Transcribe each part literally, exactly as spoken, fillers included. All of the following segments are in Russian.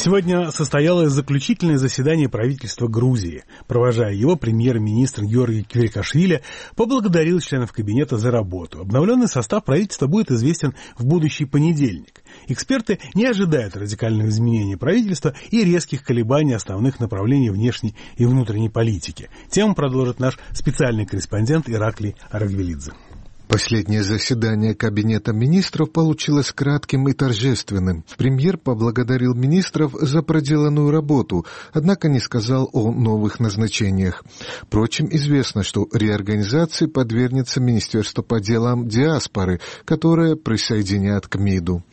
Сегодня состоялось заключительное заседание правительства Грузии. Провожая его, премьер-министр Георгий Квирикашвили поблагодарил членов кабинета за работу. Обновленный состав правительства будет известен в будущий понедельник. Эксперты не ожидают радикальных изменений правительства и резких колебаний основных направлений внешней и внутренней политики. Тему продолжит наш специальный корреспондент Ираклий Арагвелидзе. Последнее заседание Кабинета министров получилось кратким и торжественным. Премьер поблагодарил министров за проделанную работу, однако не сказал о новых назначениях. Впрочем, известно, что реорганизации подвергнется Министерство по делам диаспоры, которое присоединят к МИДу.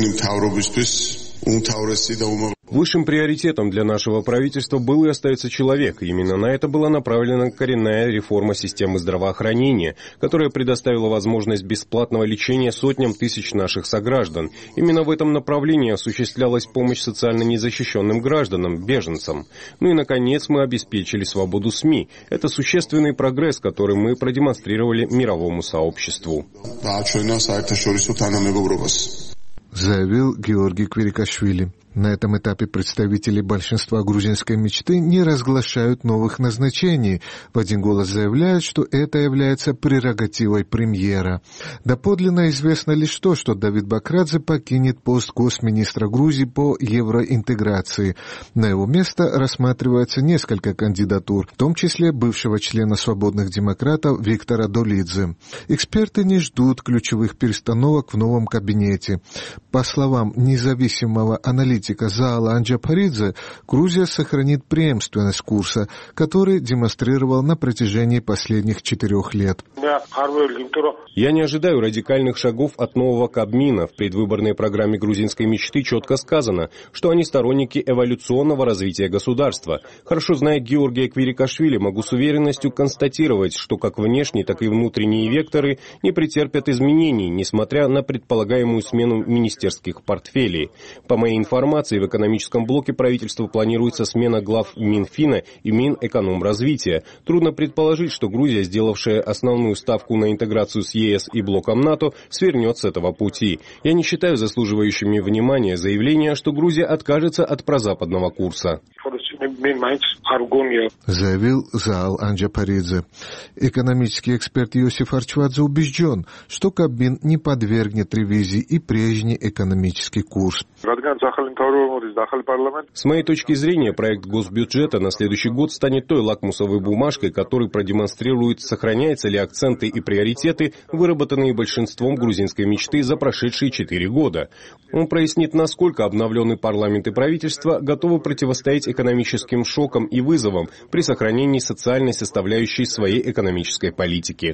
Высшим приоритетом для нашего правительства был и остается человек. Именно на это была направлена коренная реформа системы здравоохранения, которая предоставила возможность бесплатного лечения сотням тысяч наших сограждан. Именно в этом направлении осуществлялась помощь социально незащищенным гражданам, беженцам. Ну и, наконец, мы обеспечили свободу СМИ. Это существенный прогресс, который мы продемонстрировали мировому сообществу. Заявил Георгий Квирикашвили. На этом этапе представители большинства грузинской мечты не разглашают новых назначений. В один голос заявляют, что это является прерогативой премьера. Доподлинно известно лишь то, что Давид Бакрадзе покинет пост госминистра Грузии по евроинтеграции. На его место рассматривается несколько кандидатур, в том числе бывшего члена «Свободных демократов» Виктора Долидзе. Эксперты не ждут ключевых перестановок в новом кабинете. По словам независимого аналитика Заала Анджапаридзе, Грузия сохранит преемственность курса, который демонстрировал на протяжении последних четырех лет. Я не ожидаю радикальных шагов от нового Кабмина. В предвыборной программе грузинской мечты четко сказано, что они сторонники эволюционного развития государства. Хорошо зная Георгия Квирикашвили, могу с уверенностью констатировать, что как внешние, так и внутренние векторы не претерпят изменений, несмотря на предполагаемую смену министерских портфелей. По моей информации, в экономическом блоке правительства планируется смена глав Минфина и Минэкономразвития. Трудно предположить, что Грузия, сделавшая основную ставку на интеграцию с ЕС и блоком НАТО, свернет с этого пути. Я не считаю заслуживающими внимания заявления, что Грузия откажется от прозападного курса. Заявил Заал Анджапаридзе. Экономический эксперт Йосиф Арчвадзе убежден, что Кабмин не подвергнет ревизии и прежний экономический курс. С моей точки зрения, проект госбюджета на следующий год станет той лакмусовой бумажкой, который продемонстрирует, сохраняются ли акценты и приоритеты, выработанные большинством грузинской мечты за прошедшие четыре года. Он прояснит, насколько обновленный парламент и правительство готовы противостоять экономическим шокам и вызовам при сохранении социальной составляющей своей экономической политики.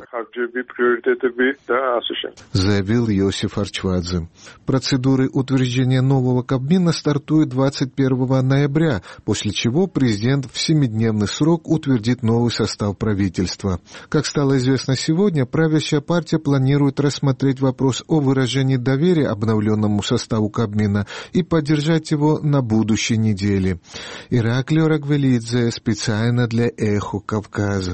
Заявил Йосиф Арчвадзе. Процедуры утверждения нового Кабмина стартуют двадцать первого ноября, после чего президент в семидневный срок утвердит новый состав правительства. Как стало известно сегодня, правящая партия планирует рассмотреть вопрос о выражении доверия обновленному составу Кабмина и поддержать его на будущей неделе. Ираклий Арагвелидзе специально для «Эхо Кавказа».